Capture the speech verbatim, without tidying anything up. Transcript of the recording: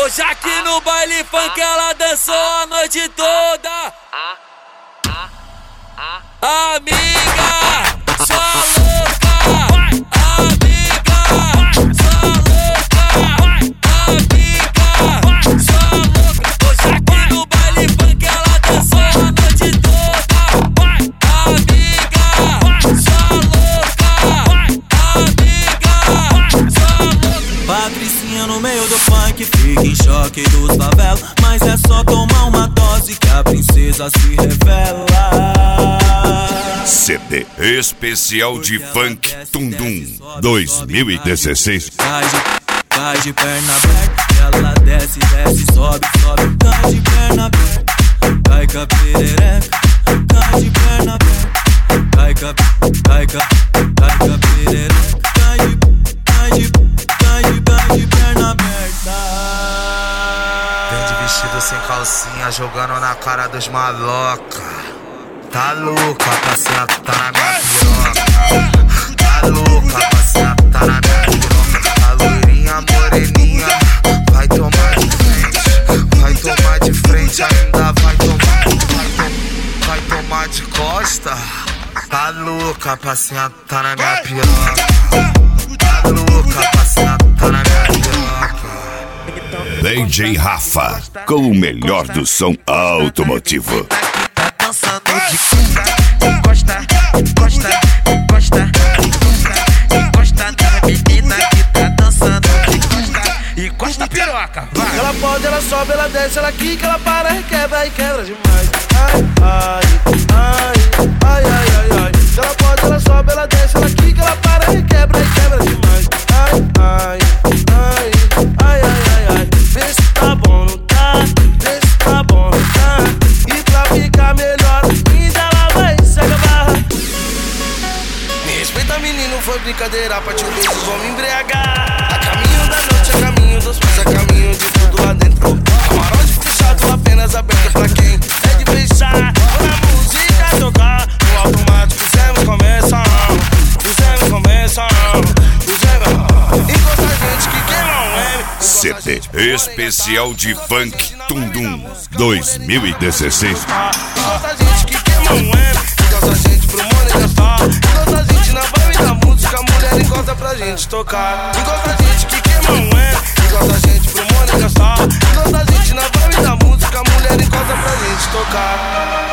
Hoje aqui no baile funk ela dançou a noite toda. Amiga, sua louca. Amiga, sua louca. Amiga, sua louca. Hoje aqui no baile funk ela dançou a noite toda. Amiga, sua louca. Amiga, sua louca. Patricinha no meio do funk, fica em choque dos favelas. Mas é só tomar uma dose que a princesa se revela. C D especial de funk Tundum dois mil e dezesseis. Cai de, cai de perna aberta, ela desce, desce, sobe, sobe. Cai de perna aberta, cai com a perereca. Cai de perna aberta, cai com a, cai com a, cai com a perereca. Cai de, cai de, cai de, cai de perna aberta. Vem de vestido sem calcinha, jogando na cara dos maloca. Tá louca pra sentar na minha piroca. Tá louca pra sentar na minha piroca. A loirinha moreninha vai tomar de frente. Vai tomar de frente, ainda vai tomar, vai, to vai tomar de costa. Tá louca pra sentar na minha piroca. Tá louca pra sentar na minha piroca. D J Rafa, com o melhor do som automotivo. Dançando de encosta, encosta, encosta, encosta, encosta na menina que tá dançando de encosta, encosta piroca, vai. Ela pode, ela sobe, ela desce, ela quica, ela para, requebra e quebra demais. Ai, ai, ai, ai, ai, ai, ai. Ela pode, ela sobe, ela desce, ela quica, ela para, requebra e quebra demais. Ai, ai, ai, ai, ai, ai, ai. Vê se tá bom, não tá? Vê se tá bom, não tá? E pra ficar melhor, ela vai se acabar. Me respeita, menino, foi brincadeira. Pra te um beijo, vou me embriagar. A caminho da noite, a caminho dos pés, a caminho de tudo lá dentro. Camarote fechado, apenas aberto pra quem é de fechar. Quando a música tocar, no automático fizemos começar. Fizemos começar. Fizemos. Enquanto a gente que queima um M. C D especial de funk Tundum dois mil e dezesseis. Enquanto a gente que queima um M. Enquanto a gente pro mundo gastar. Enquanto a gente na vibe da música, a mulher encosta pra gente tocar. Enquanto a gente que queima um M. Enquanto a gente pro mundo gastar. Enquanto a gente na vibe da música, a mulher encosta pra gente tocar.